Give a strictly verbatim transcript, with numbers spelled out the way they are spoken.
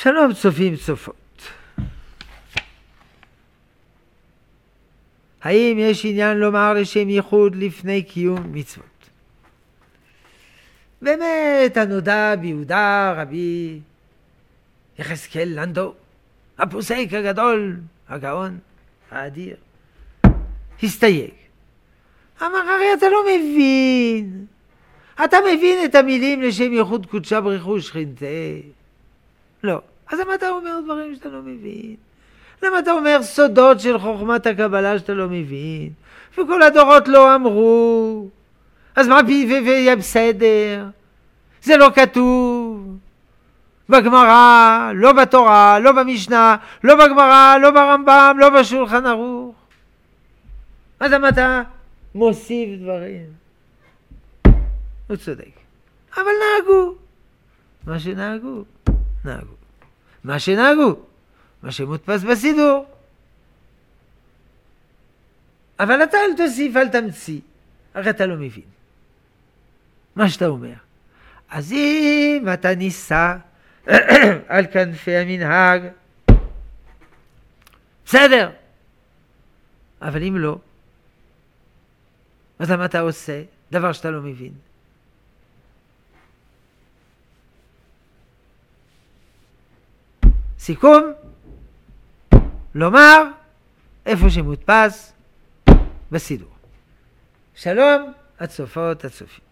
שלום צופים צופות. האם יש עניין לומר לשם ייחוד לפני קיום מצוות? באמת הנודע ביהודה רבי יחזקאל לנדו, הפוסק הגדול, הגאון, האדיר, הסתייג. אמר, הרי אתה לא מבין. אתה מבין את המילים לשם ייחוד קודשה בריחו שכינתה? לא. אז למה אתה אומר דברים שאתה לא מבין? למה אתה אומר סודות של חוכמת הקבלה שאתה לא מבין? וכל הדורות לא אמרו. אז מה ויהיה בסדר? זה לא כתוב. בגמרא, לא בתורה, לא במשנה, לא בגמרא, לא ברמב"ם, לא בשולחן ערוך. אז למה אתה מוסיף דברים? הוא צודק. אבל נהגו. מה שנהגו, נהגו. מה שנהגו, מה שמודפס בסידור. אבל אתה אל תוסיף, אל תמציא. הרי אתה לא מבין מה שאתה אומר. אז אם אתה ניסה על כנפי המנהג, בסדר. אבל אם לא, אז למה אתה עושה דבר שאתה לא מבין? סיכום, לומר איפה שמודפס בסידור. שלום הצופות הצופים.